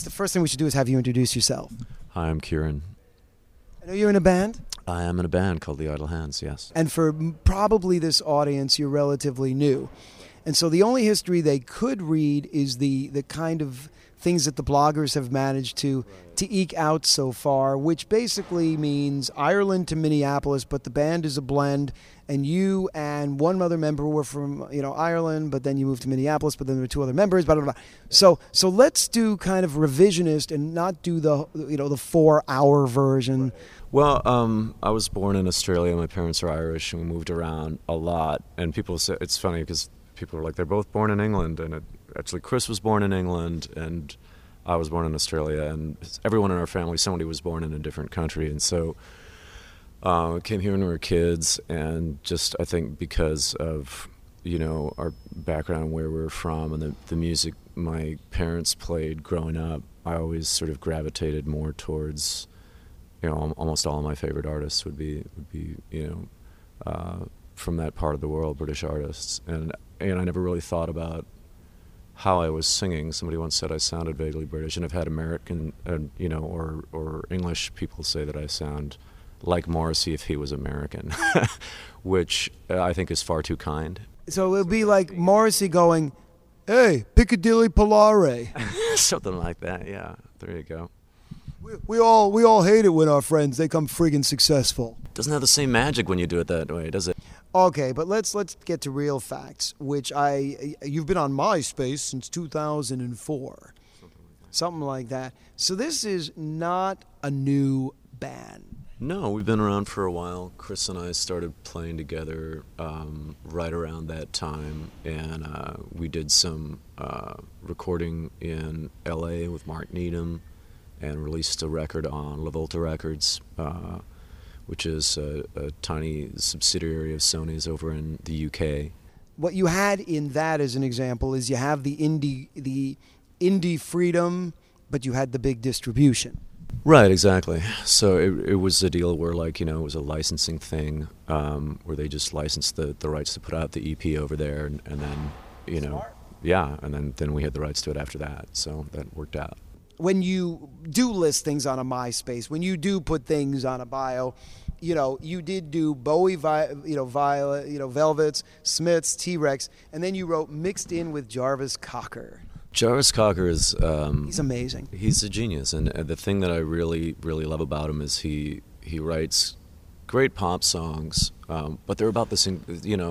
the first thing we should do is have you introduce yourself. Hi, I'm Kieran. I know you're in a band. I am in a band called The Idle Hands, yes. And for probably this audience, you're relatively new. And so the only history they could read is the kind of things that the bloggers have managed to eke out so far, which basically means Ireland to Minneapolis, but the band is a blend, and you and one other member were from Ireland, but then you moved to Minneapolis, but then there were two other members, blah, blah, blah. So let's do kind of revisionist and not do the 4-hour version. Well, I was born in Australia. My parents are Irish, and we moved around a lot. And people say, it's funny because people are like, they're both born in England, and actually Chris was born in England, and I was born in Australia, and everyone in our family, somebody was born in a different country. And so we came here when we were kids, and just I think because of our background, where we're from, and the music my parents played growing up, I always sort of gravitated more towards, almost all of my favorite artists would be from that part of the world, British artists, and I never really thought about how I was singing. Somebody once said I sounded vaguely British, and I've had American, or English people say that I sound like Morrissey if he was American, which I think is far too kind. So it would be like Morrissey going, "Hey, Piccadilly Polare." Something like that, yeah. There you go. We all hate it when our friends, they come friggin' successful. Doesn't have the same magic when you do it that way, does it? Okay, but let's get to real facts, which you've been on MySpace since 2004. Something like that. So this is not a new band. No, we've been around for a while. Chris and I started playing together right around that time, and we did some recording in L.A. with Mark Needham and released a record on La Volta Records, which is a tiny subsidiary of Sony's over in the UK. What you had in that, as an example, is you have the indie freedom, but you had the big distribution. Right, exactly. So it was a deal where, it was a licensing thing, where they just licensed the rights to put out the EP over there, and then, Smart. Yeah, and then we had the rights to it after that, so that worked out. When you do list things on a MySpace, when you do put things on a bio, you did do Bowie, Violet, Velvets, Smiths, T-Rex, and then you wrote mixed in with Jarvis Cocker. Jarvis Cocker is... he's amazing. He's a genius, and the thing that I really, really love about him is he writes great pop songs, but they're about the same,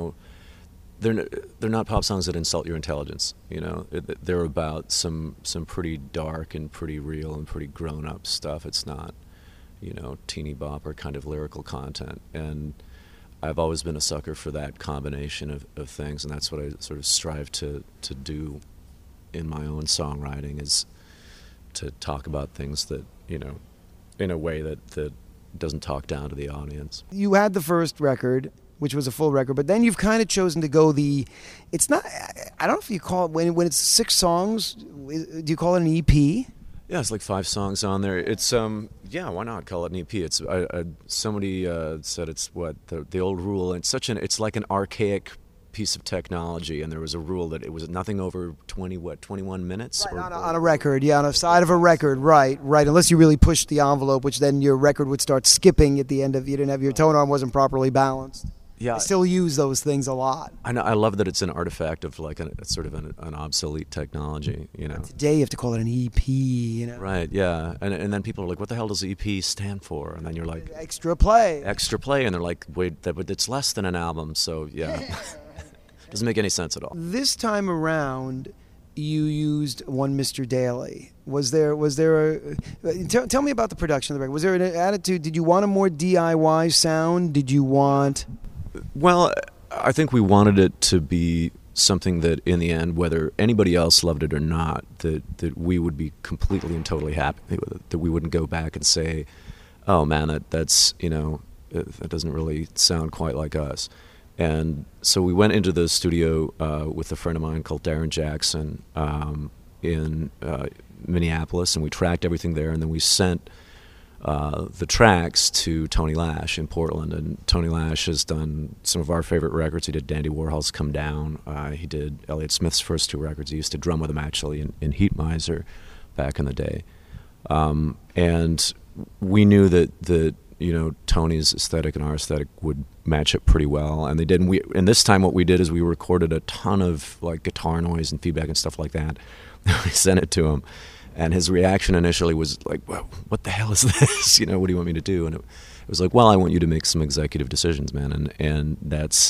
they're not pop songs that insult your intelligence. They're about some pretty dark and pretty real and pretty grown-up stuff. It's not, teeny bopper kind of lyrical content. And I've always been a sucker for that combination of things, and that's what I sort of strive to do in my own songwriting, is to talk about things that, in a way that doesn't talk down to the audience. You had the first record, which was a full record, but then you've kind of chosen to go it's not, I don't know if you call it, when it's 6 songs, do you call it an EP? Yeah, it's like 5 songs on there. It's, why not call it an EP? It's, somebody said it's the old rule, and it's like an archaic piece of technology, and there was a rule that it was nothing over 21 minutes? Right, on a record, yeah, on the side of a record, right, unless you really pushed the envelope, which then your record would start skipping at the end of, you didn't have, your tone arm wasn't properly balanced. Yeah, I still use those things a lot. I know. I love that it's an artifact of like sort of an obsolete technology. Today you have to call it an EP. Right. Yeah. And then people are like, "What the hell does EP stand for?" And then you're like, "Extra play." Extra play, and they're like, "Wait, it's less than an album." So yeah, doesn't make any sense at all. This time around, you used one Mr. Daly. Was there a... Tell me about the production of the record. Was there an attitude? Did you want a more DIY sound? Did you want... Well, I think we wanted it to be something that, in the end, whether anybody else loved it or not, that we would be completely and totally happy with it. That we wouldn't go back and say, "Oh man, that's that doesn't really sound quite like us." And so we went into the studio with a friend of mine called Darren Jackson in Minneapolis, and we tracked everything there, and then we sent the tracks to Tony Lash in Portland. And Tony Lash has done some of our favorite records. He did Dandy Warhol's Come Down. He did Elliott Smith's first 2 records. He used to drum with him, actually, in Heat Miser. back in the day. And we knew that Tony's aesthetic and our aesthetic would match up pretty well, and they did. And this time what we did is we recorded a ton of like guitar noise and feedback and stuff like that. We sent it to him, and his reaction initially was like, well, what the hell is this? What do you want me to do? And it was like, well, I want you to make some executive decisions, man. And that's,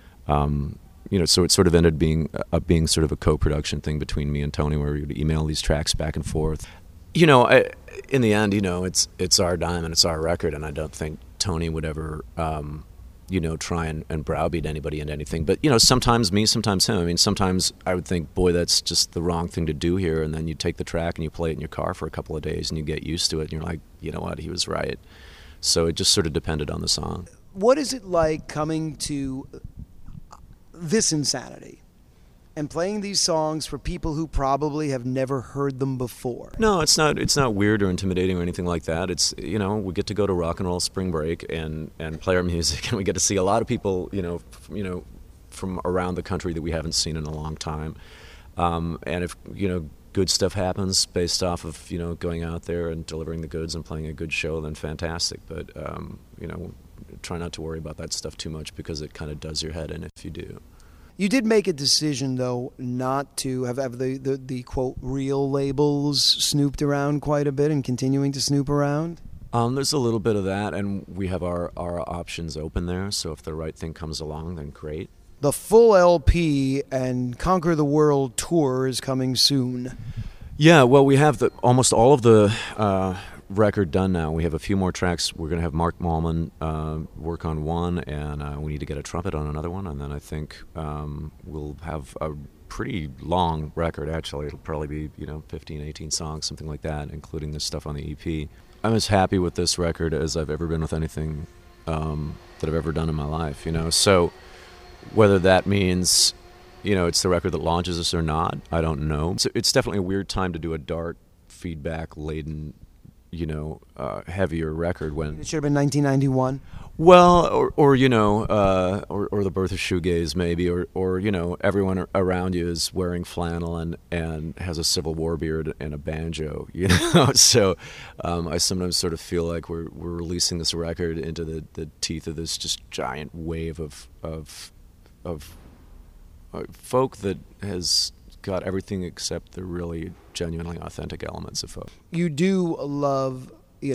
so it sort of ended being sort of a co-production thing between me and Tony, where we would email these tracks back and forth. In the end, it's our dime and it's our record, and I don't think Tony would ever, try and browbeat anybody into anything. But, sometimes me, sometimes him. I mean, sometimes I would think, boy, that's just the wrong thing to do here, and then you take the track and you play it in your car for a couple of days and you get used to it, and you're like, you know what, he was right. So it just sort of depended on the song. What is it like coming to this insanity and playing these songs for people who probably have never heard them before? No, it's not weird or intimidating or anything like that. It's, we get to go to rock and roll spring break and play our music, and we get to see a lot of people, from around the country that we haven't seen in a long time. And if, good stuff happens based off of, going out there and delivering the goods and playing a good show, then fantastic. But, try not to worry about that stuff too much, because it kind of does your head in if you do. You did make a decision, though, not to have the quote, real labels snooped around quite a bit and continuing to snoop around? There's a little bit of that, and we have our options open there, so if the right thing comes along, then great. The full LP and Conquer the World tour is coming soon. Yeah, well, we have almost all of the record done now. We have a few more tracks. We're going to have Mark Mallman work on one, and we need to get a trumpet on another one, and then I think we'll have a pretty long record, actually. It'll probably be 15, 18 songs, something like that, including this stuff on the EP. I'm as happy with this record as I've ever been with anything that I've ever done in my life, so whether that means it's the record that launches us or not, I don't know. So it's definitely a weird time to do a dark, feedback-laden, heavier record when it should have been 1991. Well, or the birth of shoegaze maybe, or everyone around you is wearing flannel and has a Civil War beard and a banjo, So I sometimes sort of feel like we're releasing this record into the teeth of this just giant wave of folk that has got everything except the really genuinely authentic elements of folk. You do love,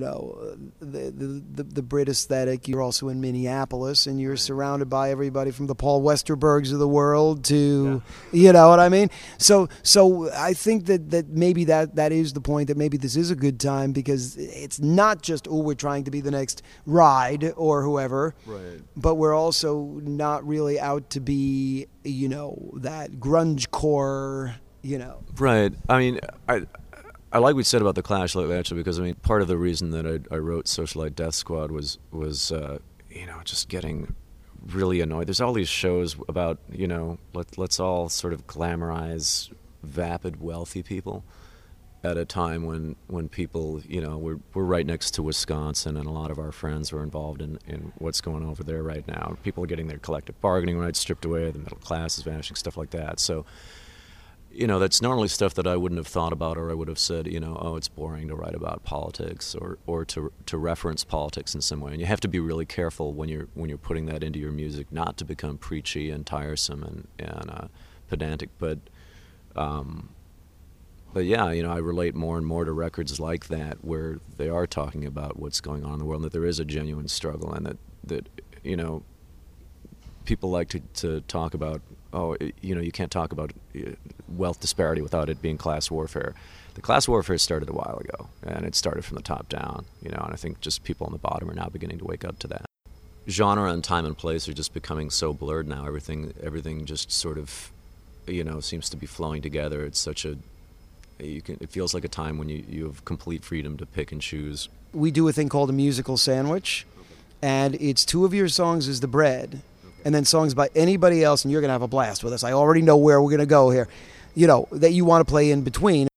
the Brit aesthetic. You're also in Minneapolis, and you're surrounded by everybody from the Paul Westerbergs of the world to, you know what I mean? So I think that maybe that is the point, that maybe this is a good time, because it's not just, we're trying to be the next Ride or whoever, right, but we're also not really out to be, that grunge core, Right. I mean, I like what you said about the Clash lately, actually, because part of the reason that I wrote Socialite Death Squad was just getting really annoyed. There's all these shows about let's all sort of glamorize vapid, wealthy people at a time when people we're right next to Wisconsin, and a lot of our friends were involved in what's going on over there right now. People are getting their collective bargaining rights stripped away. The middle class is vanishing, stuff like that. So. That's normally stuff that I wouldn't have thought about, or I would have said, it's boring to write about politics or to reference politics in some way. And you have to be really careful when you're putting that into your music, not to become preachy and tiresome and pedantic. But yeah, I relate more and more to records like that, where they are talking about what's going on in the world, and that there is a genuine struggle, and that people like to talk about, you can't talk about wealth disparity without it being class warfare. The class warfare started a while ago, and it started from the top down, and I think just people on the bottom are now beginning to wake up to that. Genre and time and place are just becoming so blurred now. Everything just sort of, seems to be flowing together. It's such it feels like a time when you have complete freedom to pick and choose. We do a thing called a musical sandwich, and it's 2 of your songs is the bread, and then songs by anybody else, and you're going to have a blast with us. I already know where we're going to go here, that you want to play in between.